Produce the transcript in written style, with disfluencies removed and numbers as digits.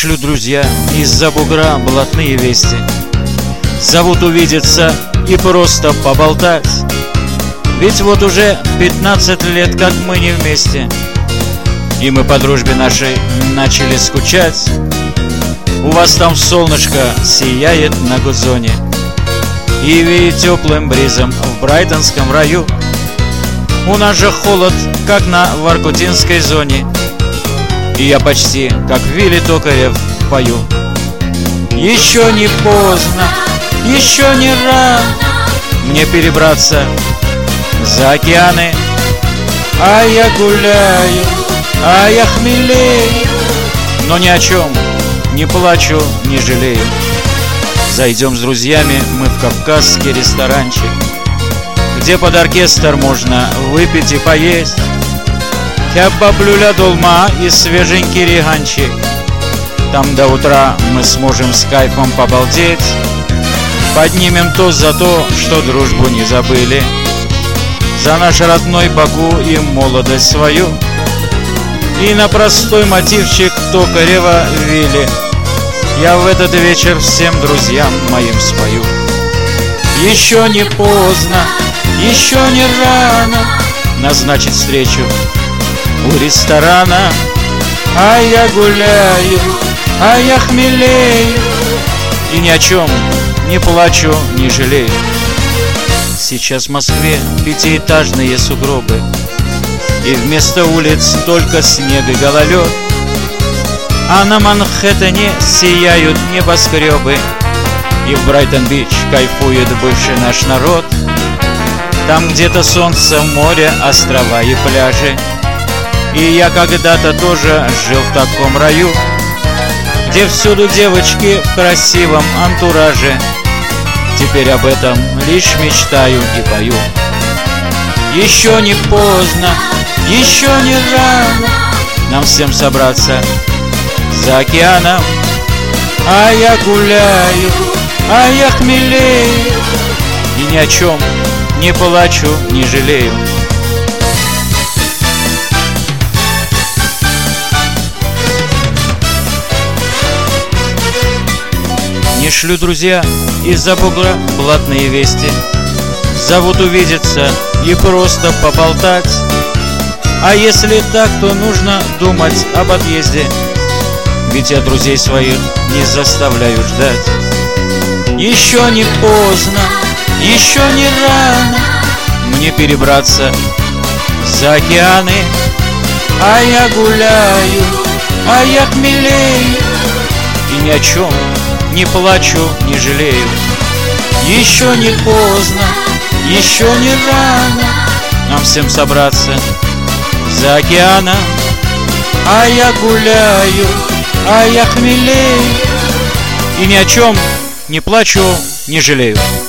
шлют друзья из-за бугра блатные вести. Зовут увидеться и просто поболтать. Ведь вот уже 15 лет, как мы не вместе, и мы по дружбе нашей начали скучать. У вас там солнышко сияет на Гудзоне, и веет теплым бризом в брайтонском раю. У нас же холод, как на воркутинской зоне, и я почти, как Вилли Токарев, пою. Еще не поздно, еще не рано мне перебраться за океаны. А я гуляю, а я хмелею, но ни о чем не плачу, не жалею. Зайдем с друзьями мы в кавказский ресторанчик, где под оркестр можно выпить и поесть. Кебаб, люля, долма и свеженький реганчик. Там до утра мы сможем с кайфом побалдеть. Поднимем тост за то, что дружбу не забыли, за наш родной Баку и молодость свою. И на простой мотивчик Токарева Вилли я в этот вечер всем друзьям моим спою. Еще не поздно, еще не рано назначить встречу у ресторана. А я гуляю, а я хмелею, и ни о чем не плачу, не жалею. Сейчас в Москве пятиэтажные сугробы, и вместо улиц только снег и гололед. А на Манхэттене сияют небоскребы, и в Брайтон-Бич кайфует бывший наш народ. Там где-то солнце, море, острова и пляжи. И я когда-то тоже жил в таком раю, где всюду девочки в красивом антураже. Теперь об этом лишь мечтаю и пою. Еще не поздно, еще не рано нам всем собраться за океаном. А я гуляю, а я хмелею, и ни о чем не плачу, не жалею. Не шлю друзья из-за бугра блатные вести. Зовут увидеться и просто поболтать. А если так, то нужно думать об отъезде, ведь я друзей своих не заставляю ждать. Еще не поздно, еще не рано мне перебраться за океаны. А я гуляю, а я хмелею, и ни о чем не плачу, не жалею. Еще не поздно, еще не рано нам всем собраться за океаном. А я гуляю, а я хмелею, и ни о чем не плачу, не жалею.